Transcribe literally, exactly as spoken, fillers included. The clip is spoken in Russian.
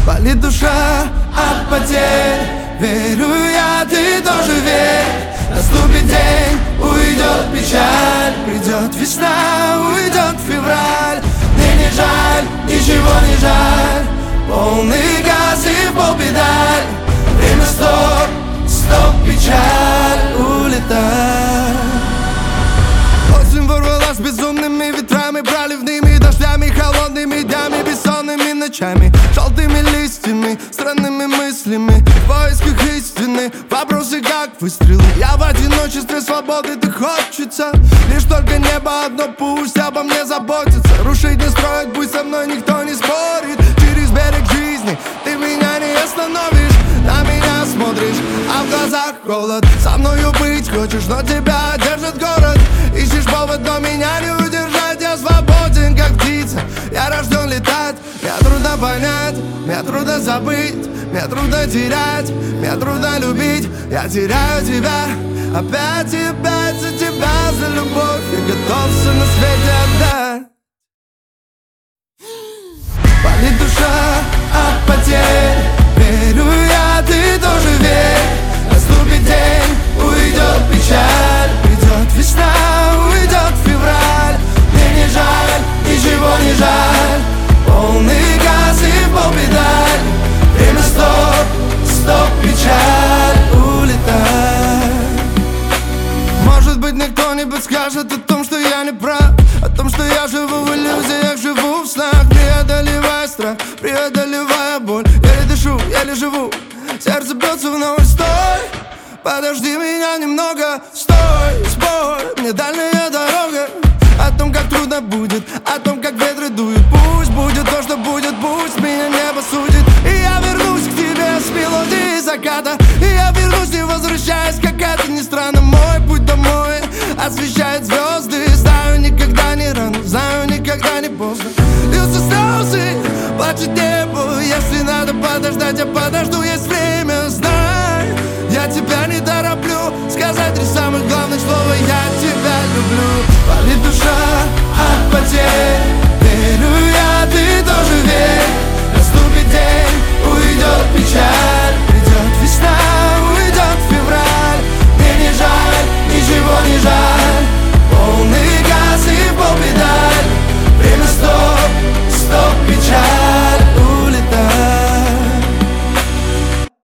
Болит душа от потерь, верю я, ты тоже верь. Наступит день, уйдет печаль, придет весна, уйдет февраль. Мне не жаль, ничего не жаль, полный газ и в пол педаль. Время стоп, стоп, печаль, улетай. Осень ворвалась безумными ветрами, проливными дождями, холодными днями, бессонными ночами, желтыми листьями, странными мыслями, в поисках истины, вопросы как выстрелы. Я в одиночестве, свободы так хочется, лишь только небо одно, пусть обо мне заботится. Рушить, не строить, пусть со мной никто не спорит. Через берег жизни ты меня не остановишь. На меня смотришь, а в глазах холод. Со мною быть хочешь, но тебя держит город. Ищешь повод, но меня не удержать. Я свободен, как птица, я рожден летать. Мне трудно понять, мне трудно забыть, мне трудно терять, мне трудно любить. Я теряю тебя, опять и опять за тебя, за любовь. Я готов все на свете отдать. Болит душа от потерь, верю я, ты тоже верь. Наступит день, уйдет печаль, придет весна, уйдет февраль. Мне не жаль, ничего не жаль, полный газ и в пол педаль. Время стоп, стоп, печаль, улетай. Может быть, никто не подскажет о том, что я не прав, о том, что я живу в иллюзиях, живу в снах. Преодолевая страх, преодолевая боль, еле дышу, еле живу, сердце бьется вновь. Стой, подожди меня немного, стой, спой, мне дальняя дорога. О том, как трудно будет, о том, как ветры дуют. Пусть будет то, что будет, пусть меня небо судит. И я вернусь к тебе с мелодией заката. И я вернусь, не возвращаясь, как это ни странно. Мой путь домой освещает звезды. Знаю, никогда не рано, знаю, никогда не поздно. Льются слезы, плачет небо. Если надо подождать, я подожду, есть время. Знай, я тебя не тороплю сказать три самых главных слова: я тебя